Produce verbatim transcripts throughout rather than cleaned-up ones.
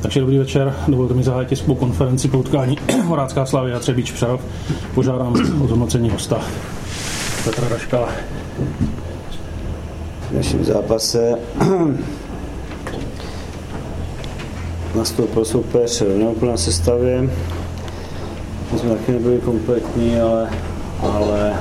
Takže dobrý večer, dovolte mi zahájit tiskovou konferenci po utkání Horácká Slavia Třebíč Přerov. Požádám o zhodnocení hosta Petra Daškala. V našem zápase nastoupil soupeř v neúplné sestavě. My jsme taky nebyli kompletní, ale, ale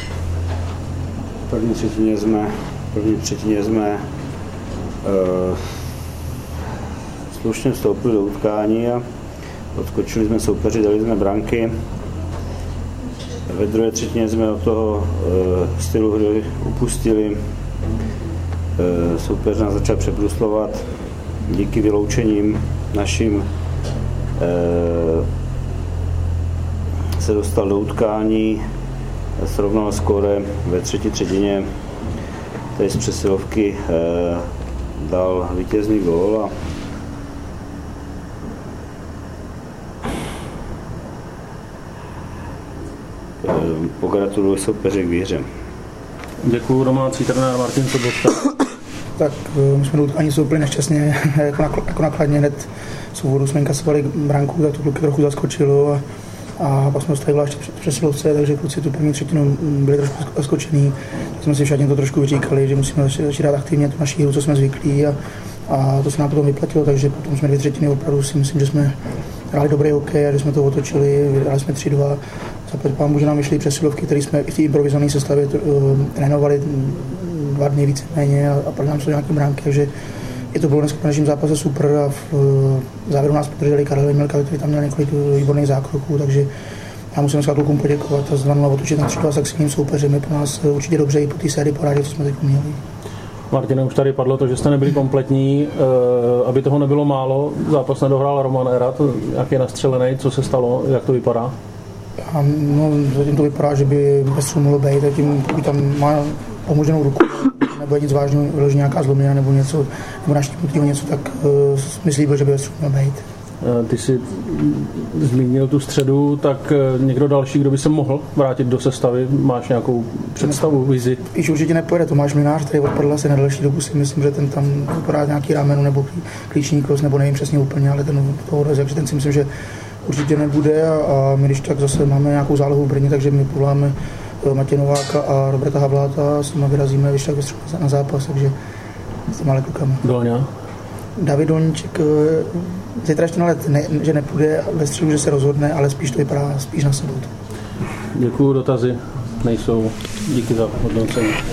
v první třetině jsme, v první třetině jsme uh, slušně vstoupili do utkání a odskočili jsme soupeři, dali jsme branky. Ve druhé třetině jsme od toho uh, stylu hry upustili. Uh, soupeř nás začal přebruslovat. Díky vyloučením našim uh, se dostal do utkání, srovnal skóre ve třetí třetině. Tady z přesilovky uh, dal vítězný gól a pogratuluji soupeři k výhře. Děkuju, domácí trenér Martin Sobotka. Tak my jsme do utkání vstoupili nešťastně, jako, nakl, jako nakladně hned z úvodu jsme inkasovali branku, tak to kluky trochu zaskočilo a, a pak jsme dostali ještě v přesilovce, takže kluci tu první třetinu byli trošku zaskočení. Tak jsme si však to trošku vyříkali, že musíme začít dát aktivně tu naši hru, co jsme zvyklí a, a to se nám potom vyplatilo, takže potom jsme dvě třetiny opravdu si myslím, že jsme hráli dobrý hokej a že jsme to otočili, hráli jsme tři dva. Zaplať pámu, že nám vyšly přesilovky, které jsme i v té improvizované sestavě trénovali dva dny víceméně a, a pak nám šlo nějaký bránky, takže je to bylo dneska v našem zápase super a v, v závěru nás podrželi Karel Vejmelka, který tam měl několik výborných zákroků, takže já musím dneska klukům poděkovat a z dva nula otočit na tři dva s aktivním soupeřem je pro nás určitě dobře i po té sérii poradě, co jsme teď měli. Martine, už tady padlo to, že jste nebyli kompletní, e, aby toho nebylo málo, zápas nedohrál Roman Erat, jak je nastřelený, co se stalo, jak to vypadá? A no, zatím to vypadá, že by bez toho mohlo být, zatím pokud tam má pomoženou ruku, nebo je nic vážného, vyloží nějaká zlomenina nebo něco, nebo naštípnutýho něco, tak uh, myslí, že by bez toho měl být. Ty jsi zmínil tu středu, tak někdo další, kdo by se mohl vrátit do sestavy, máš nějakou představu, vizi? Když určitě nepojede Tomáš Mlynář, který odpadl asi na další dobu, si myslím, že ten tam vypadá nějaký rameno nebo klíční klos, nebo nevím přesně úplně, ale ten toho odvezek, že ten si myslím, že určitě nebude a, a my když tak zase máme nějakou zálohu v Brně, takže my povoláme Matěje Nováka a Roberta Havláta a s nimi vyrazíme když tak na zápas, takže s těma klukama. Dolňa? David Dolníček zítra ještě na let, ne, že nepůjde, ve středu, že se rozhodne, ale spíš to vypadá spíš na sobotu. Děkuju, dotazy nejsou. Díky za hodnocení.